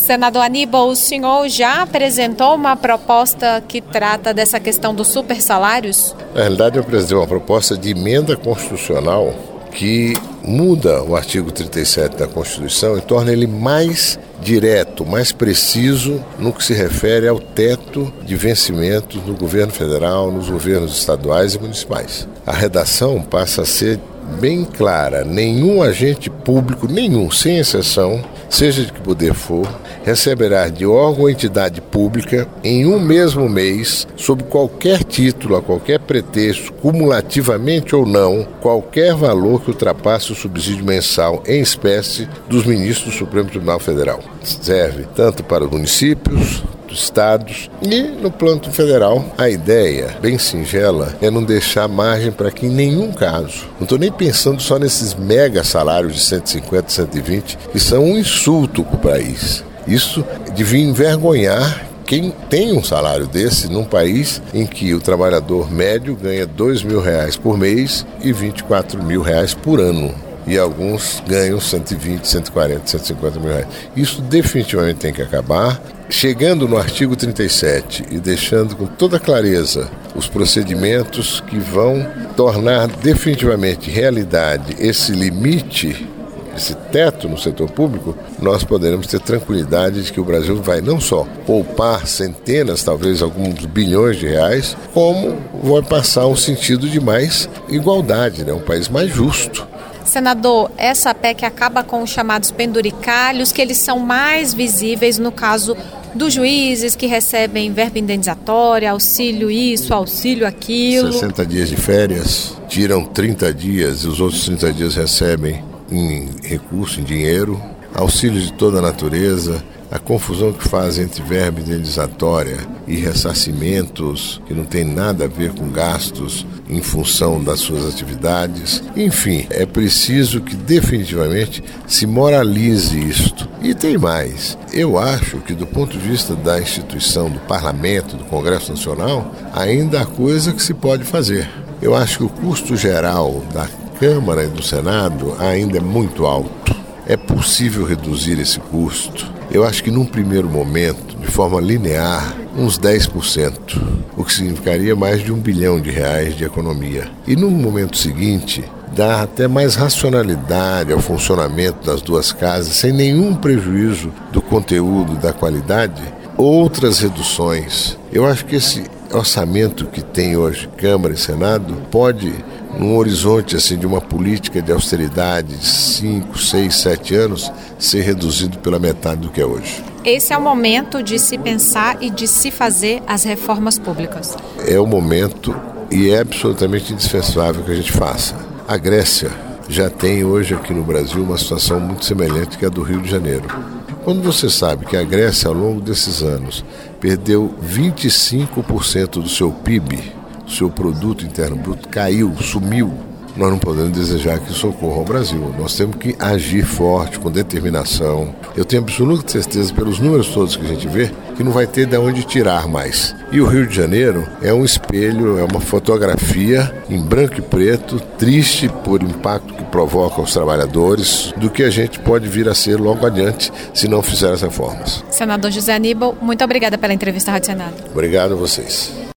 Senador Aníbal, o senhor já apresentou uma proposta que trata dessa questão dos supersalários? Na realidade, eu apresentei uma proposta de emenda constitucional que muda o artigo 37 da Constituição e torna ele mais direto, mais preciso no que se refere ao teto de vencimentos no governo federal, nos governos estaduais e municipais. A redação passa a ser bem clara: nenhum agente público, sem exceção, seja de que poder for, receberá de órgão ou entidade pública em um mesmo mês, sob qualquer título, a qualquer pretexto, cumulativamente ou não, qualquer valor que ultrapasse o subsídio mensal em espécie dos ministros do Supremo Tribunal Federal. Serve tanto para os municípios, estados e no plano federal. A ideia, bem singela, é não deixar margem para que em nenhum caso, não estou nem pensando só nesses mega salários de 150, 120, que são um insulto para o país. Isso devia envergonhar quem tem um salário desse num país em que o trabalhador médio ganha R$2.000 por mês e R$24.000 por ano. E alguns ganham 120, 140, 150 mil reais. Isso definitivamente tem que acabar. Chegando no artigo 37 e deixando com toda clareza os procedimentos que vão tornar definitivamente realidade esse limite, esse teto no setor público, nós poderemos ter tranquilidade de que o Brasil vai não só poupar centenas, talvez alguns bilhões de reais, como vai passar um sentido de mais igualdade, um país mais justo. Senador, essa PEC acaba com os chamados penduricalhos, que eles são mais visíveis no caso dos juízes que recebem verba indenizatória, auxílio isso, auxílio aquilo. 60 dias de férias, tiram 30 dias e os outros 30 dias recebem em recurso, em dinheiro, auxílio de toda a natureza. A confusão que faz entre verba indenizatória e ressarcimentos, que não tem nada a ver com gastos em função das suas atividades. Enfim, é preciso que definitivamente se moralize isto. E tem mais. Eu acho que do ponto de vista da instituição, do Parlamento, do Congresso Nacional, ainda há coisa que se pode fazer. Eu acho que o custo geral da Câmara e do Senado ainda é muito alto. É possível reduzir esse custo. Eu acho que num primeiro momento, de forma linear, uns 10%, o que significaria mais de R$1 bilhão de economia. E no momento seguinte, dá até mais racionalidade ao funcionamento das duas casas, sem nenhum prejuízo do conteúdo e da qualidade, outras reduções. Eu acho que esse orçamento que tem hoje Câmara e Senado pode, num horizonte assim, de uma política de austeridade de 5, 6, 7 anos, ser reduzido pela metade do que é hoje. Esse é o momento de se pensar e de se fazer as reformas públicas. É o momento e é absolutamente indispensável que a gente faça. A Grécia já tem hoje aqui no Brasil uma situação muito semelhante que a do Rio de Janeiro. Quando você sabe que a Grécia, ao longo desses anos, perdeu 25% do seu PIB, o seu produto interno bruto caiu, sumiu, nós não podemos desejar que isso ocorra ao Brasil. Nós temos que agir forte, com determinação. Eu tenho absoluta certeza, pelos números todos que a gente vê, que não vai ter de onde tirar mais. E o Rio de Janeiro é um espelho, é uma fotografia em branco e preto, triste por impacto que provoca aos trabalhadores, do que a gente pode vir a ser logo adiante se não fizer as reformas. Senador José Aníbal, muito obrigada pela entrevista à Rádio Senado. Obrigado a vocês.